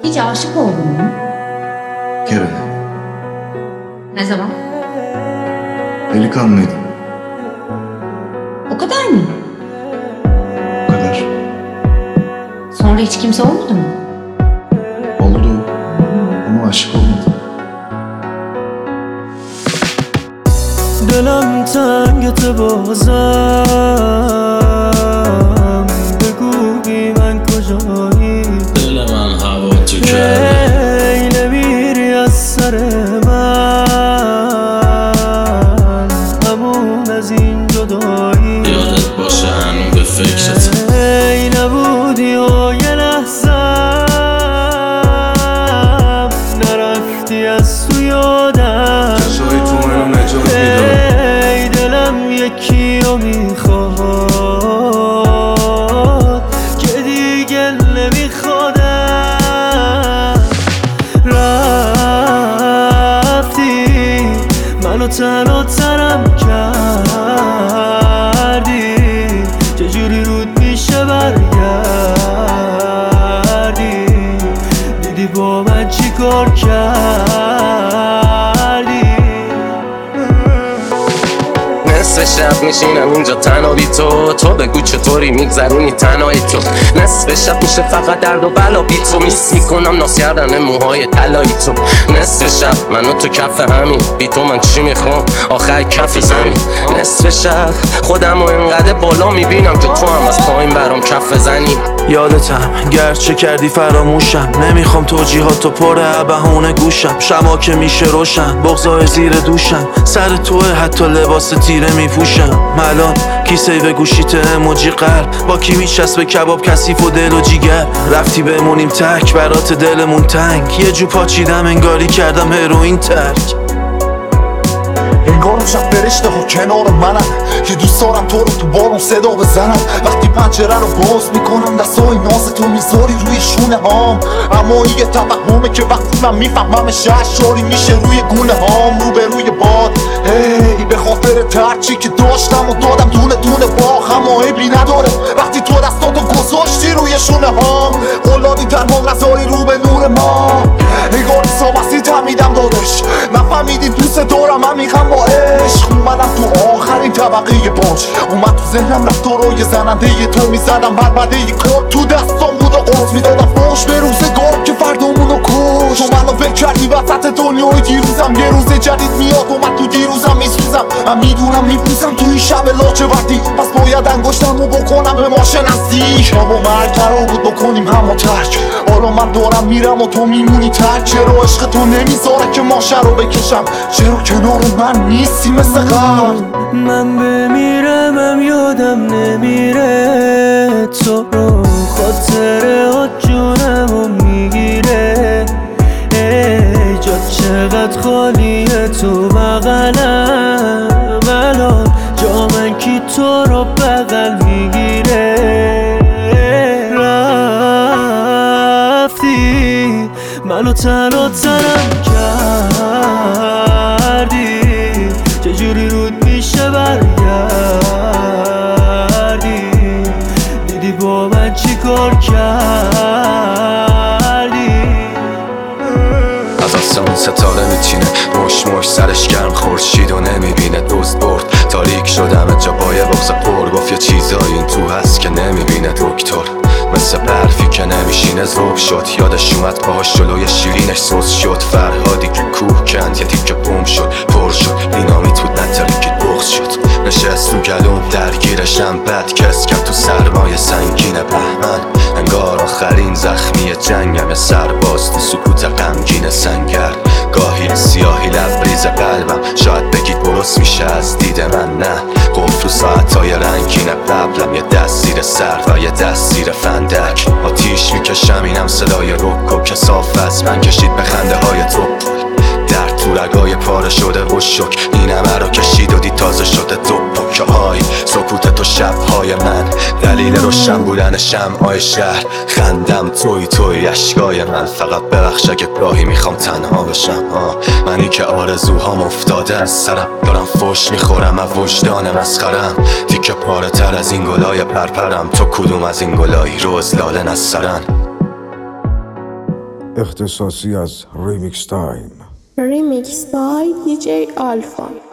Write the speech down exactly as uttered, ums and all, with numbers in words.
Hiç aşık oldun mu? Kere. Ne zaman? Delikanlıydım. O kadar mı? O kadar. Sonra hiç kimse olmadı mı? Oldu. Ama aşık olmadım. دلم تنگت بازم بگو بی من کجایی دل من هوا تو کرده ای نمیری از سر من همون از این جدایی یادت باشه هنو به فکرت ای نبودی و یه لحظم نرفتی از تو یادم جزایی تو منو نجات میداد. ای دلم یکی رو میخواد که دیگه نمیخوادم رفتی منو تنها تنم کردی چجوری رود میشه برگردی دیدی با من چی کار کردی نصف شب میشینم اینجا تنها بی تو تو بگو چطوری میگذرونی تنهایی تو نصف شب میشه فقط درد و بلا بی تو میس میکنم ناز کردن موهای طلایی تو نصف شب منو تو کف همین بی تو من چی میخوام آخر کف زمین نصف شب خودم و اینقدر بالا میبینم که تو هم از پایین برام کف زنی یادتم گرچه کردی فراموشم نمیخوام توجیهاتو پر بهونه گوشم شما که میشه روشن بغضای زیر دوشم سر توه حتی لباس تیره میپوشم الان کیسه به گوشیت اموجی قلب با کی میچسبه کباب کثیف و دل و جیگر رفتی بمونیم تک برات دلمون تنگ یه جو پاچیدم انگاری کردم هروئین ترک انگارم شب فرشته ها کنار منم که دوست دارم تو رو تو بارون صدا بزنم وقتی پنجره رو باز میکنم دستای ناز تو میذاری روی شونه هام اما این یه توهمه که وقتی من میفهمم شهشاری میشه روی گونه هام رو به روی باد هی به خاطر ترچی که داشتم و دادم دونه دونه باخ اما عیبی نداره وقتی تو دستاتو گذاشتی روی شونه هام قلابی تنها غذایی رو به نور ما نگاری سابستی تمیدم دادش نفهمیدی دوست دارم همیخم با عشق اومدم تو آخرین طبقه باش اومد تو ذهنم رفت تو روی زننده ی تو میزدم بربده ی کار تو دستام بود و قرص میدادم فاش به روزگار که فردامونو کش تو منو ول کردی وسط دنیای دیروزم یه روز جدید میاد اومد تو دیروزم میسوزم من میدونم میپوسم تو این شب لاچه وردی پس باید انگشتمو بکنم به ما شناسی شب و مرگ قرار بود بکنیم همو ترک حالا من دارم میرم و تو میمونی ترک چرا عشق تو نمیذاره که ماشه رو بکشم چرا کنار من نیستی مثل قبل من بمیرمم یادم نمیره تو رو خاطره ها جونمو میگیره ای جا چقدر خالیه تو بغلم الان جا من کی تو رو بغل میگیره رفتی منو تنها تنم کردی چجوری رود میشه برگردی دیدی با من چی کار کردی از آسمون ستاره میچینه مش مش سرش گرم خورشید و نمیبینه دوست برد تاریک شدم جا با یه بغض پر گفت یه چیزایی این تو هست که نمیبینه دکتر مثل برفی که نمیشینه ذوب شد یادش اومد باهاش جلوی شیرینش سوز شد فرهادی که کوه کند یه تیکه بوم شد پر شد دینامیت بود نتری که بغض شد نشست تو گلوم درگیرشم بد کس کرد تو سرمایه سنگین بهمن انگار آخرین زخمی جنگم یه سرباز تو سکوت غمگین سنگر گاهی سیاهی لبریز قلبم شاید بگید درست میشه از دید من نه قفل تو ساعتهای رنگین قبلم یه دست زیر سر و یه دست زیر فندک آتیش میکشم اینم صدای رکو که صاف از من کشید به خنده های تو در تو رگای پاره شده و شک این همه رو کشید و دید تازه شده دو پکه های سکوت تو شبهای من دلیل روشن بودن شمعای شهر خندم توی توی اشکای من فقط ببخش اگه گاهی میخوام تنها بشم آه. منی که آرزوهام افتاده از سرم دارم فوش میخورم از وجدان مسخرم تیکه پاره تر از این گلای پرپرم تو کدوم از این گلایی روز لاله نسرن اختصاصی از ریمیکس تایم. Remix by دی جی Alpha.